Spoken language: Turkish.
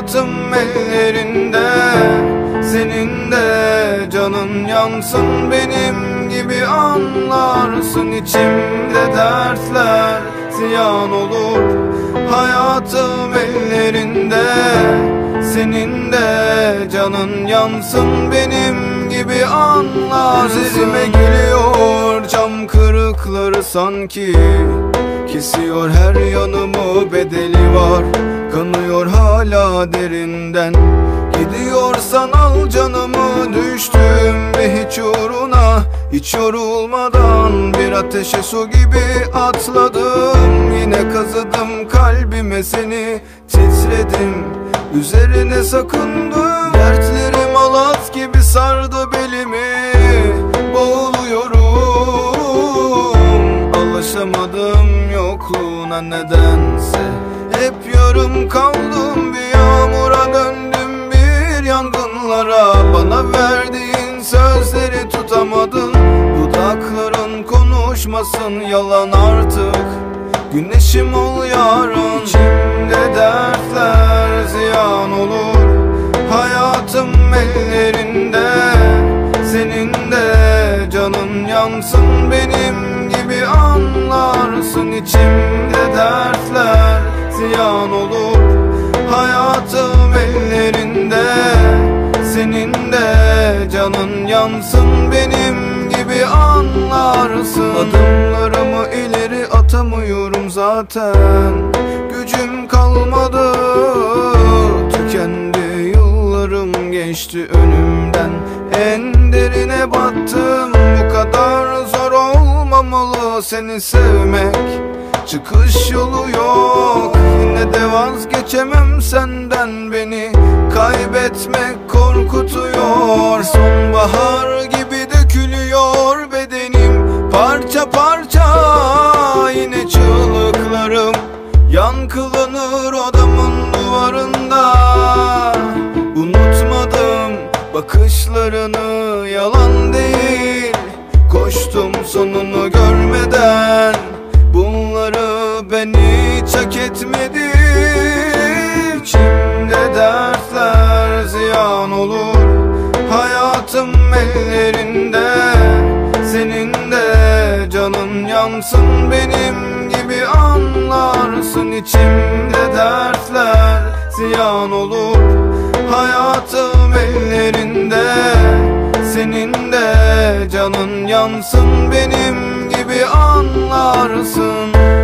Hayatım ellerinde, senin de canın yansın benim gibi anlarsın. İçimde dertler ziyan olur. Hayatım ellerinde, senin de canın yansın benim gibi anlarsın. Üzerime geliyor cam kırıkları sanki, kesiyor her yanımı, bedeli var, kanıyor hala derinden. Gidiyorsan al canımı, düştüm ve hiç uğruna, hiç yorulmadan bir ateşe su gibi atladım. Yine kazıdım kalbime seni, titredim, üzerine sakındım. Dertlerim alat gibi sardı belimi, boğuluyorum. Alışamadım yokluğuna nedense, hep yarım kaldım, bir yağmura döndüm, bir yangınlara. Bana verdiğin sözleri tutamadın, dudakların konuşmasın yalan artık. Güneşim ol yarın, içimde dertler ziyan olur. Hayatım ellerinde, senin de canın yansın benim gibi anlarsın. İçimde dertler ziyan olur. Hayatım ellerinde, senin de canın yansın benim gibi anlarsın. Adımlarımı ileri atamıyorum zaten, gücüm kalmadı, tükendi yıllarım, geçti önümden. En derine battım, bu kadar zor olmamalı seni sevmek. Çıkış yolu yok, yine de vazgeçemem senden, beni kaybetmek korkutuyor. Sonbahar gibi dökülüyor bedenim, parça parça yine çığlıklarım yankılanır odamın duvarında. Unutmadım bakışlarını, yalan değil, koştum sonunu görmeden. Bunları ben hiç hak etmedim. İçimde dertler ziyan olur. Hayatım ellerinde, senin de canın yansın benim gibi anlarsın. İçimde dertler ziyan olur. Hayatım ellerinde, senin de canın yansın benim gibi anlarsın.